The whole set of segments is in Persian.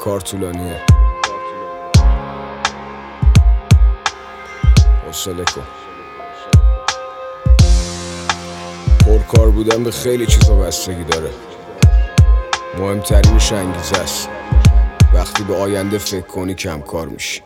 کار طولانیه، حوصله کن. پرکار بودن به خیلی چیزا بستگی داره. مهمترینش انگیزه است. وقتی به آینده فکر کنی کم کار میشی.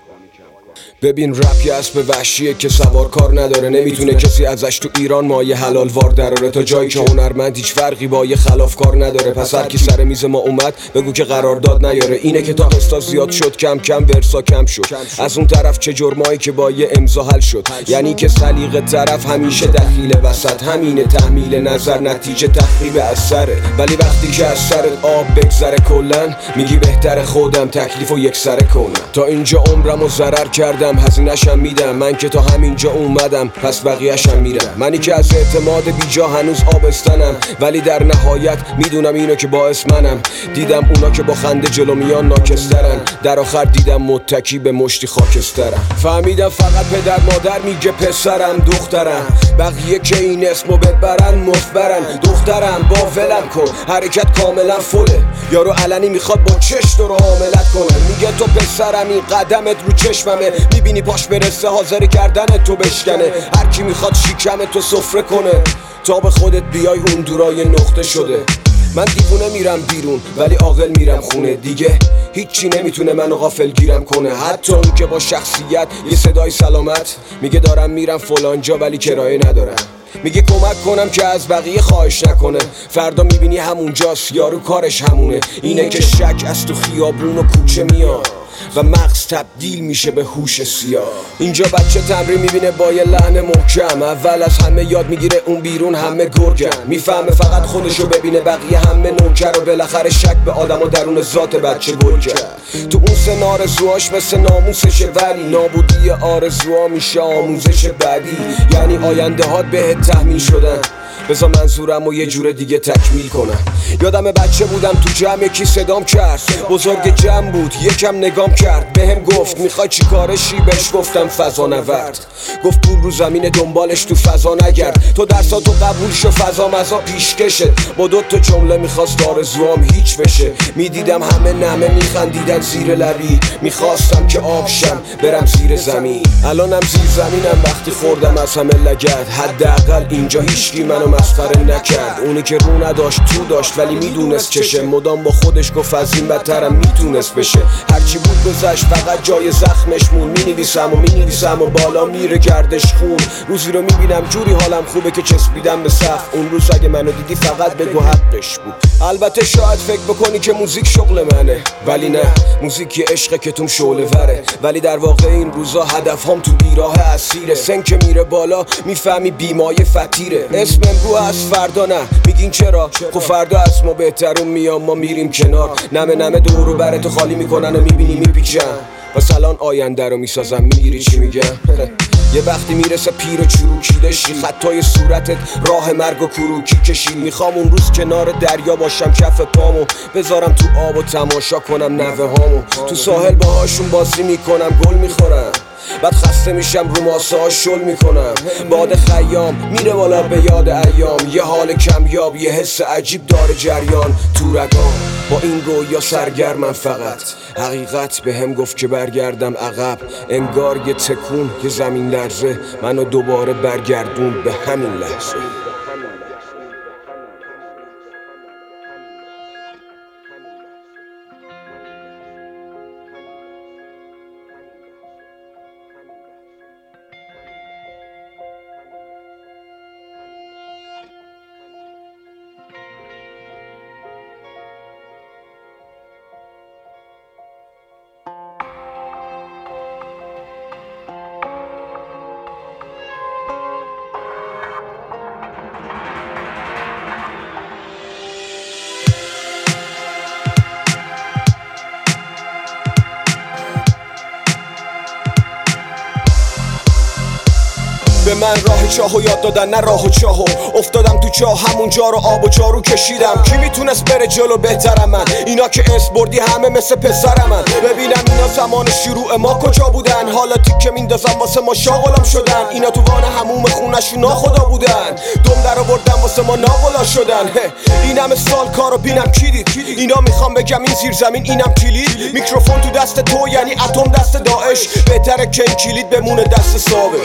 ببین رپ یه اسب وحشیه که سوار کار نداره. نمیتونه کسی ازش تو ایران مایه حلال وار دراره. تا جایی که هنرمند هیچ فرقی با یه خلاف کار نداره. پس هر کی سر میز ما اومد بگو که قرارداد نیاره. اینه که تا قسطا زیاد شد کم کم ورسا کم شد. از اون طرف چه جرمایی که با یه امضا حل شد. یعنی که سلیقه طرف همیشه دخیل وسط. همینه تحمیل نظر نتیجه تخریب اثره. ولی وقتی که از سرت آب بگذره کلن میگی بهتر خودم تکلیفو یکسره کنم. تا اینجا عمرمو ضرر کردم هزینه‌شم میدم. من که تا همینجا اومدم پس بقیه‌شم میرم. منی که از اعتماد بیجا هنوز آبستنم. ولی در نهایت میدونم اینو که باعث منم. دیدم اونا که با خنده جلو میان ناکسترن. در آخر دیدم متکی به مشتی خاکسترم. فهمیدم فقط پدر مادر میگه پسرم دخترم. بقیه که این اسمو ببرن مفبرن. دخترم با ولم کن حرکت کاملا فله. یارو علنی میخواد با چش تو رو حاملت کنه. میگه تو پسرم این قدمت رو چشممه. میبینی پاش برسه حاضر گردن تو بشکنه. هر کی میخواد شیکم تو سفره کنه تا به خودت بیای اون دورای نقطه شده. من دیوونه میرم بیرون ولی عاقل میرم خونه. دیگه هیچی نمیتونه منو غافل گیرم کنه. حتی اون که با شخصیت یه صدای سلامت میگه دارم میرم فلان جا ولی کرایه ندارم. میگه کمک کنم که از بقیه خواهش نکنه. فردا میبینی همونجاست یارو کارش همونه. اینه که شک از تو خیابون و کوچه میاد و مغز تبدیل میشه به هوش سیاه. اینجا بچه تمرین میبینه با یه لحن محکم. اول از همه یاد میگیره اون بیرون همه گرگن. میفهمه فقط خودشو ببینه بقیه همه نوکر. و بالاخره شک به آدم و درون ذات بچه گل کرد. تو اون سن آرزوهاش مثل ناموسشه ولی نابودی آرزوها میشه آموزش بعدی. یعنی آینده هات بهت تحمیل شدن. بذار منظورم و یه جور دیگه تکمیل کنم. یادم بچه بودم تو جمع یکی صدام کرد. بزرگ جمع بود یکم نگام کرد. بهم گفت میخوای چی کارشی؟ بهش گفتم فضا نورد. گفت پول رو زمین دنبالش تو فضا نگرد. تو درساتو قبول شو فضا مزا پیشکشت. با دوتا جمله میخواست آرزوام هیچ بشه. میدیدم همه نمه میخندیدن زیر لبی. میخواستم که آبشم برم زیر زمین. الانم زیر زمینم وقتی خوردم از همه لگد. حداقل اینجا هیچکی منو مسخره نکرد. اونی که رو نداشت تو داشت ولی میدونست چشه. مدام با خودش گفت از این بدترم میتونست بشه. هرچی بود گذشت فقط جای زخمش مون. مینویسم و بالا میره گردش خون. روزی رو میبینم جوری حالم خوبه که چسبیدم به سقف. اون روز اگه منو دیدی فقط بگو حقش بود. البته شاید فکر بکنی که موزیک شغل منه ولی نه. موزیک یه عشقه که توم شعله وره. ولی در واقع این روزا هدفم تو بیراه اسیره. سن که میره بالا میفهمی بیمایه فتیره. اسم امرو از فردا نه. میگین چرا؟ خب فردا از ما بهترون میام ما میریم کنار. نمه دورو براتو خالی میکنن و میبینی میپیچن. پس الان آینده رو میسازم. میگیری چی میگم؟ یه وقتی میرسه پیر و چروکی دشی. خطای صورتت راه مرگ و کروکی کشی. میخوام اون روز کنار دریا باشم کف پامو بذارم تو آب و تماشا کنم نوه هامو. تو ساحل باهاشون بازی میکنم گل میخورم. بعد خسته میشم رو ماسه ها شل میکنم. باد خیام میره بالا به یاد ایام. یه حال کمیاب یه حس عجیب داره جریان تو رگام. با این رویا سرگرمم فقط. حقیقت به هم گفت که برگردم عقب. انگار یه تکون یه زمین لرزه منو دوباره برگردون به همین لحظه. به من راه چاهو یاد دادن نه راه و چاهو. افتادم تو چاه همونجا رو آب و جارو کشیدم. کی میتونست بره جلو بهترم من؟ اینا که اسم بردی همه مثل پسرم من. ببینم اینا زمان شروع ما کجا بودن؟ حالا تیکه میندازم واسه ما شاغلام شدن. اینا تو وان هموم خونشون ناخدا بودن. دم در آوردن واسه ما ناغلا شدن. این همه سال کارو بینم کی دید؟ اینا میخوام بگم این زیر زمین اینم کلید. میکروفون تو دست تو یعنی اتم دست داعش. بهتره که این کلید بمونه دست صابش.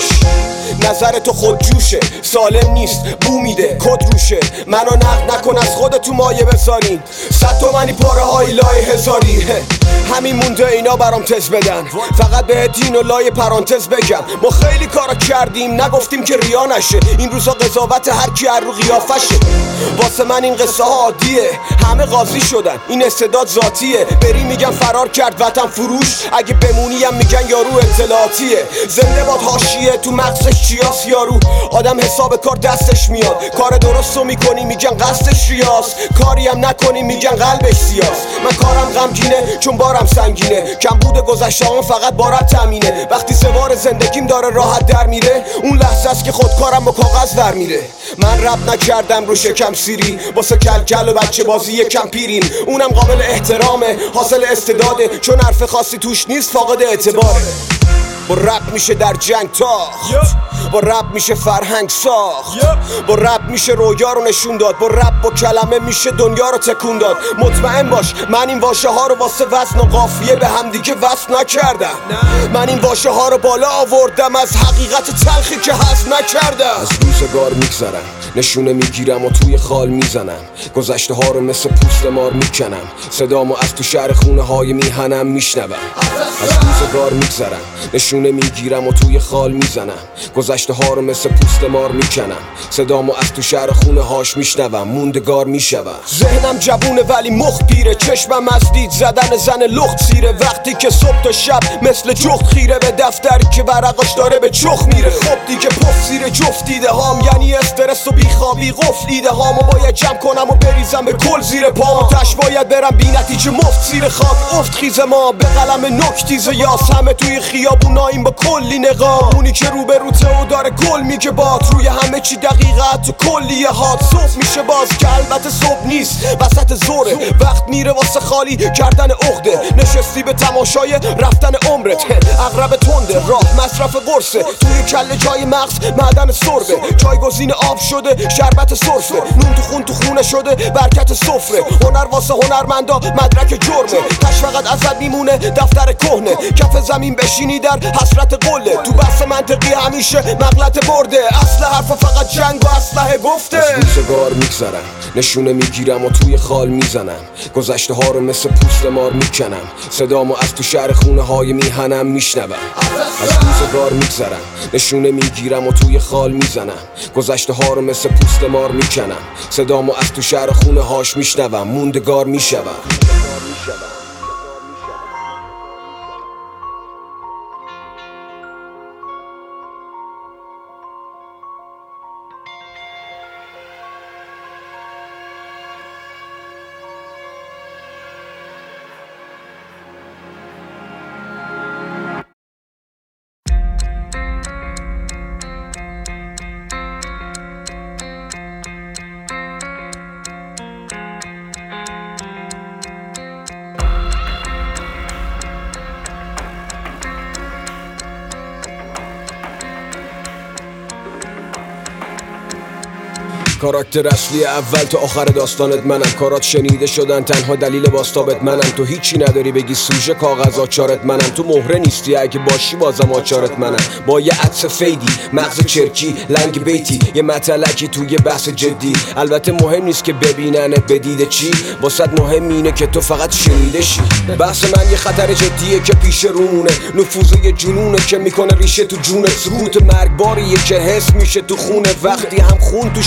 نظر تو خود جوشه، سالم نیست، بو میده، کد روشه. منو نقد نکن از خودتو مایه بذارین. 100 تومنی پاره های لای هزاری. همین مونده اینا برام تز بدن. فقط به دین و لای پرانتز بگم ما خیلی کارا کردیم نگفتیم که ریا نشه. این روزا قضاوت هر کی هر رو قیافشه. واسه من این قصه ها عادیه. همه قاضی شدن این استعداد ذاتیه. بری میگن فرار کرد وطن فروش. اگه بمونیم میگن یارو اطلاعاتیه. زنده باد حاشیه تو مغزش چیاس یارو. آدم حساب کار دستش میاد. کار درستو میکنی میگن قصدش ریاس. کاری هم نکنی میگن قلبش سیاس. من کارم غمگینه چون بارم سنگینه. کم بوده گذشته‌ام فقط بارم تامینه. وقتی سوار زندگیم داره راحت در میره اون لحظه است که خودکارم با کاغذ در میره. من رپ نکردم رو شکم سیری واسه کلکل و بچه بازی یکم پیریم. اونم قابل احترامه حاصل استعداده. چون حرف خاصی توش نیست فاقد اعتباره. با رپ میشه در جنگ تاخت. با رپ میشه فرهنگ ساخت. با رپ میشه رویا رو نشون داد. با رپ با کلمه میشه دنیا رو تکون داد. مطمئن باش من این واژه ها رو واسه وزن و قافیه به هم دیگه وصل نکردم. من این واژه ها رو بالا آوردم از حقیقت تلخی که هضم نکردم. از روزگار میگذرم نشونه میگیرم و توی خال میزنم. گذشته ها رو مثل پوست مار میکنم. صدامو از تو شهر خونه های میهنم میشنوم. از روزگار میگذرم نشونه میگیرم و توی خال میزنم. گذشته ها رو مثل پوست مار میکنم. صدامو از تو شهر خونه هاش میشنوم. موندگار میشوم. ذهنم جوونه ولی مخ پیره. چشمم از دید زدن زن لخت سیره. وقتی که صبح تا شب مثل جخت خیره به دفتر که ورقاش داره به چخ میره. خب دیگه پف زیر جفت دیده هام یعنی استرس و بیخوابی قفل دیده هامو باید جمع کنم و بریزم به کل زیر پام. تش باید برم بی نتیجه مفت زیر خاک افت خیز ما به قلم نکتیز یاس. همه توی خیابوناییم با کلی نقاب. اونی که رو به روته و داره گل میگه باد. روی همه چی دقیقه تو کلیه هات. صبح میشه باز که البته صبح نیست وسط زوره. وقت میره واسه خالی کردن عقده. نشستی به تماشای رفتن عمرت. اغرب تنده راه مصرف قرصه. توی کله جای مغز معدن سربه. جایگزین آب شده شربت سرفه. نون تو خون تو خونه شده برکت سفره. هنر واسه هنرمندا مدرک جرمه. تش فقط ازت میمونه دفتر کهنه. کف زمین بشینی در حسرت قله. تو بحث منطقی همیشه مغلط برده. اصل حرف فقط جنگ و اسلحه گفته. از روزگار میگذرم نشونه میگیرم و توی خال میزنم. گذشته ها رو مثل پوست مار میکنم. صدامو از تو شهر خونه های میهنم میشنوم. از روزگار میگذرم نشونه میگیرم و توی خال میزنم. گذشته ها رو مثل پوست مار میکنم. صدامو از تو شهر خونه هاش میشنوم. موندگار میشوم. کاراکتر اصلی اول تا آخر داستانت منم. کارات شنیده شدن تنها دلیل باستابت منم. تو هیچی نداری بگی سوژه کاغذ آچارت منم. تو مهره نیستی اگه باشی بازم آچارت منم. با یه عطس فیدی مغز چرکی لنگ بیتی یه مطلقی توی بحث جدی. البته مهم نیست که ببیننت بدیده چی. واسط مهم اینه که تو فقط شنیده شی. بحث من یه خطر جدیه که پیش رونه. نفوذ یه جنونه که میکنه ریشه تو جونت. سکوت مرگباریه که حس میشه تو خونه. وقتی هم خون تو شیشه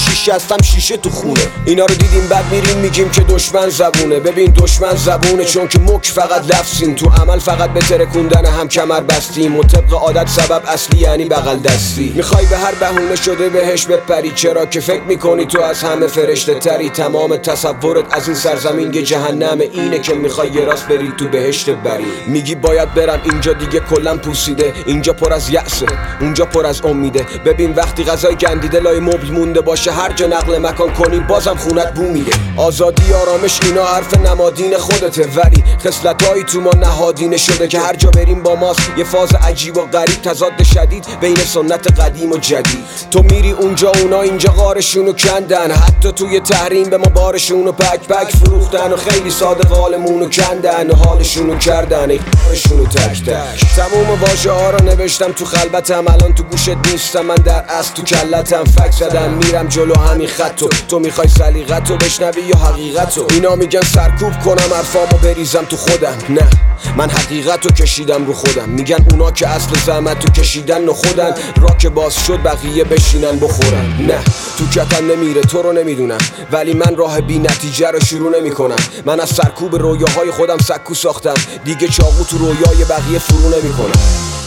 شکستم شیشه تو خونه. اینا رو دیدیم بعد میریم میگیم که دشمن زبونه. ببین دشمن زبونه چون که مک فقط لفظیم، تو عمل فقط به ترکوندن هم کمر بستیم و طبق عادت سبب اصلی یعنی بغل دستی. میخوای به هر بهونه شده بهش بپری، چرا که فکر میکنی تو از همه فرشته تری. تمام تصورت از این سرزمین یه جهنمه، اینه که میخوای یه راست بری تو بهشت بری. میگی باید برم اینجا دیگه کلن پوسیده، اینجا پر از یأسه اونجا پر از امیده. ببین وقتی غذای گندیده لای مبل مونده باشه، هر جا نقل مکان کنی بازم خونت بو میده. آزادی آرامش اینا حرف نمادین خودته، ولی خصلتایی تو ما نهادینه شده که هر جا بریم با ماست. یه فاز عجیب و غریب، تضاد شدید بین سنت قدیم و جدید. تو میری اونجا اونا اینجا غارشونو کندن، حتی توی تحریم به ما بارشونو پک پک فروختن و خیلی ساده قالمونو کندن و حالشونو کردن ای قارشونو تک تک. تموم واژه ها رو نوشتم تو خلبتم، الان تو گوشت نیستم، من در اصل تو کلتم. فک زدم میرم جلو همین خطو، تو میخوای سلیقتو بشنوی یا حقیقتو؟ اینا میگن سرکوب کنم حرفامو بریزم تو خودم، نه من حقیقتو کشیدم رو خودم. میگن اونا که اصل زحمتو کشیدن و خودن، را که باز شد بقیه بشینن بخورن. نه تو کتم نمیره تو رو نمیدونم، ولی من راه بی نتیجه رو شروع نمی کنم. من از سرکوب رویاهای خودم سکو ساختم، دیگه چاقو تو رویای بقیه فرو نمی کنم.